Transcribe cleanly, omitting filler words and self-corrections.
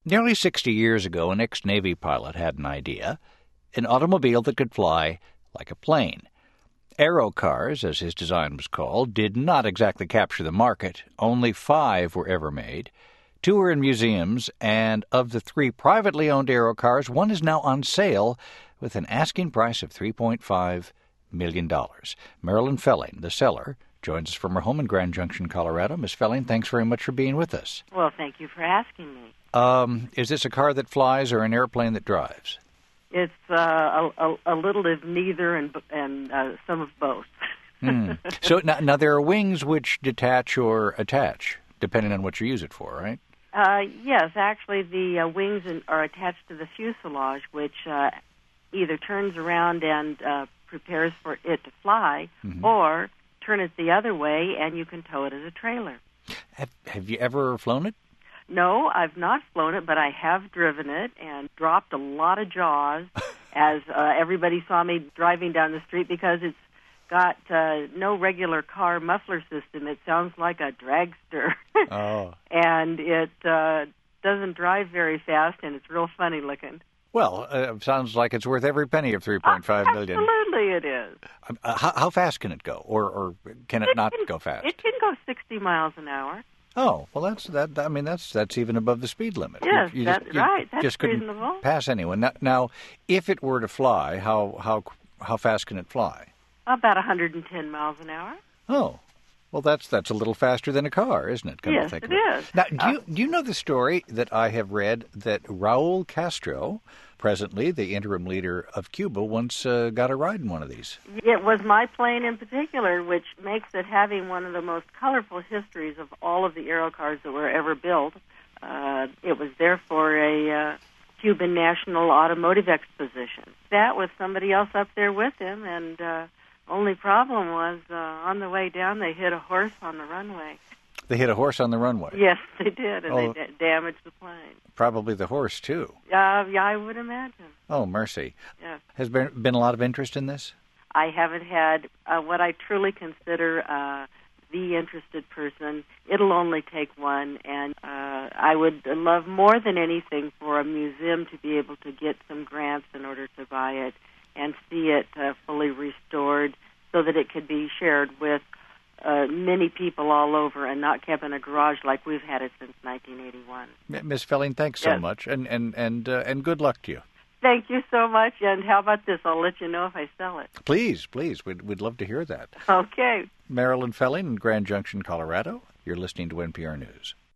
Nearly 60 years ago, an ex-Navy pilot had an idea, an automobile that could fly like a plane. Aerocars, as his design was called, did not exactly capture the market. Only 5 were ever made. 2 are in museums, and of the 3 privately owned Aerocars, 1 is now on sale with an asking price of $3.5 million. Marilyn Felling, the seller, joins us from her home in Grand Junction, Colorado. Ms. Felling, thanks very much for being with us. Well, thank you for asking me. Is this a car that flies or an airplane that drives? It's a little of neither and some of both. So now there are wings which detach or attach, depending on what you use it for, right? Yes, actually the wings are attached to the fuselage, which either turns around and prepares for it to fly, or turn it the other way and you can tow it as a trailer. Have you ever flown it? No, I've not flown it, but I have driven it and dropped a lot of jaws as everybody saw me driving down the street because it's got no regular car muffler system. It sounds like a dragster. Oh. And it doesn't drive very fast, and it's real funny looking. Well, it sounds like it's worth every penny of $3.5 million. Absolutely it is. How fast can it go, or can it not go fast? It can go 60 miles an hour. Oh, well, that's even above the speed limit. Yes, right. That's just couldn't reasonable. Pass anyone. Now, if it were to fly, how fast can it fly? About 110 miles an hour. Oh, well, that's a little faster than a car, isn't it? Yes, it is. Now, do you know the story that I have read that Raul Castro, presently the interim leader of Cuba, once got a ride in one of these? It was my plane in particular, which makes it having one of the most colorful histories of all of the Aerocars that were ever built. It was there for a Cuban National Automotive Exposition. That was somebody else up there with him, and only problem was on the way down they hit a horse on the runway. They hit a horse on the runway? Yes, they did, and they damaged the plane. Probably the horse, too. Yeah, I would imagine. Oh, mercy. Yes. Has been a lot of interest in this? I haven't had what I truly consider the interested person. It'll only take one, and I would love more than anything for a museum to be able to get some grants in order to buy it and see it fully restored so that it could be shared with many people all over and not kept in a garage like we've had it since 1981. Ms. Felling, thanks so much, and good luck to you. Thank you so much, and how about this? I'll let you know if I sell it. Please, we'd love to hear that. Okay. Marilyn Felling in Grand Junction, Colorado. You're listening to NPR News.